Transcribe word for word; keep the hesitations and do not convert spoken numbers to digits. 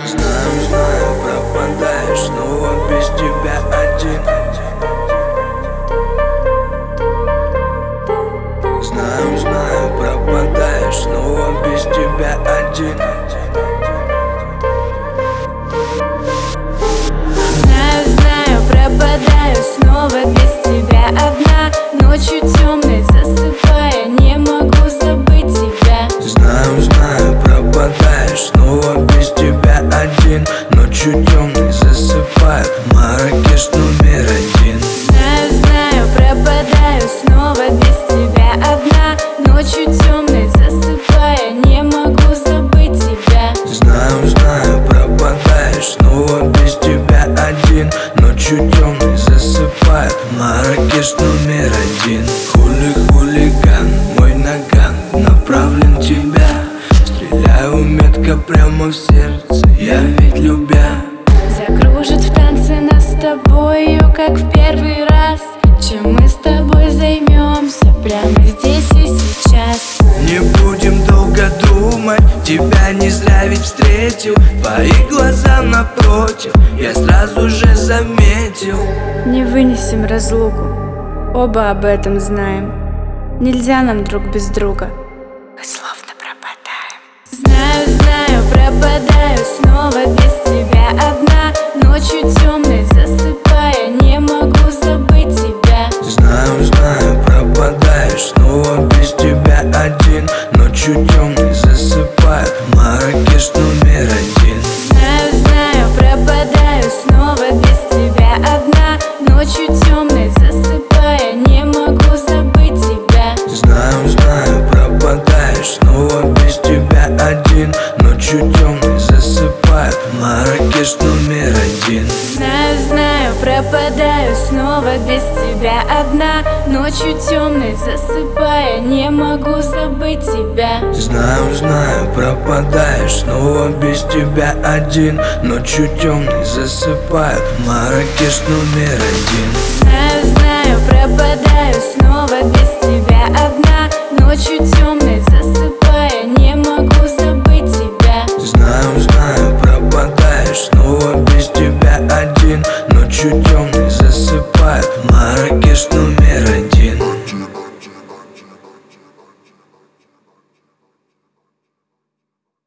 Знаю, знаю, пропадаешь, снова без тебя один. Знаю, знаю, пропадаешь, снова без тебя один. Знаю, знаю, пропадаю, снова без тебя одна. Ночью темной засыпая, не могу забыть тебя. Знаю, знаю, пропадаешь, снова без тебя один. Ночью темной засыпаю, Марракеш номер один. Знаю, знаю, пропадаю, снова без тебя одна. Ночью темной засыпая, не могу забыть тебя. Знаю, знаю, пропадаешь, снова без тебя один. Ночью темной засыпаю, Марракеш номер один. Хули хулиган, мой наган направлен в тебя. Стреляю метко прямо в сердце, я ведь любя. Закружит в танце нас с тобою, как в первый раз. Чем мы с тобой займемся прямо здесь и сейчас. Не будем долго думать, тебя не зря ведь встретил. Твои глаза напротив, я сразу же заметил. Не вынесем разлуку, оба об этом знаем. Нельзя нам друг без друга, мы словно пропадаем. Знаю, знаю, пропадаю, снова без тебя одна. Ночью темной засыпая, не могу забыть тебя. Знаю, знаю, пропадаешь, снова без тебя один. Ночью темной засыпаю, Марракеш номер один. Знаю, знаю, пропадаю, снова без тебя одна. Ночью темной засыпая, не могу забыть тебя. Знаю, знаю, пропадаешь, снова без тебя один. Ночью темной засыпаю, Марракеш номер один. Знаю, знаю, пропадаю, снова без тебя одна. Ночью темной засыпая, не могу забыть тебя. Знаю, знаю, пропадаешь, снова без тебя один. Ночью темной засыпаю, Марракеш номер один.